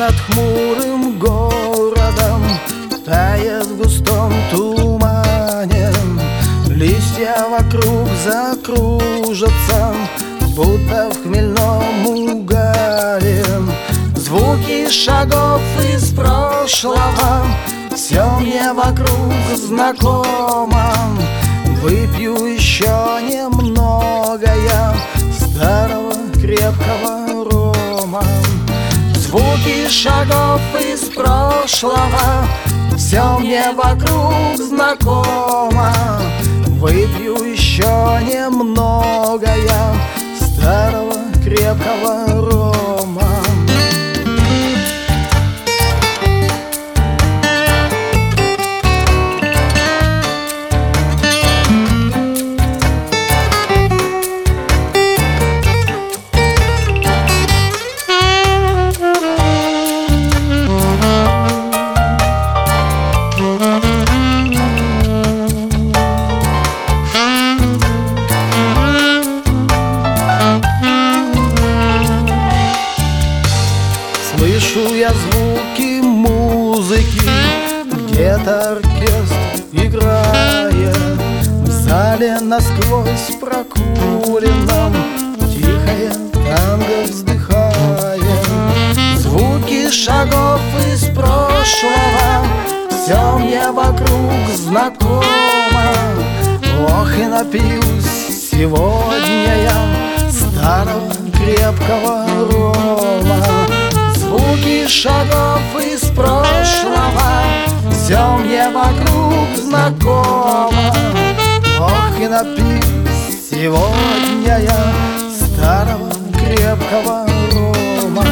над хмурым городом тает в густом тумане. Листья вокруг закружатся, будто в хмельном угаре. Звуки шагов из прошлого, все мне вокруг знакомо. Выпью еще немного я старого крепкого рома. Звуки шагов из прошлого, все мне вокруг знакомо. Выпью еще немного я старого крепкого рома. Слышу я звуки музыки, где-то оркестр играет. В зале насквозь прокуренном тихое танго вздыхает. Звуки шагов из прошлого, все мне вокруг знакомо. Ох, и напьюсь сегодня я старого крепкого рома. Звуки шагов из прошлого, все мне вокруг знакомо. Ох, и напьюсь сегодня я старого крепкого рома.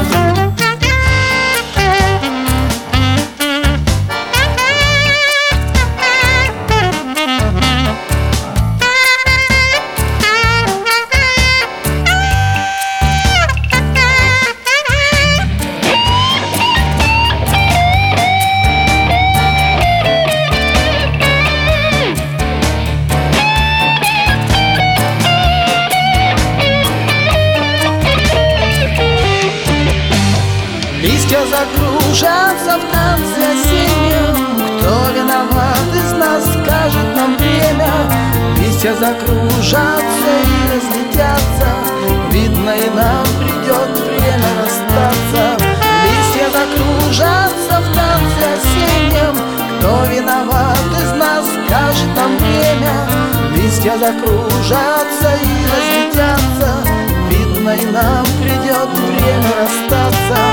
Листья закружатся в танце осеннем. Кто виноват из нас, скажет нам время. Листья закружатся и разлетятся, видно, и нам придет время расстаться. Листья закружатся в танце осеннем. Кто виноват из нас, скажет нам время. Листья закружатся и разлетятся, видно, и нам придет время расстаться.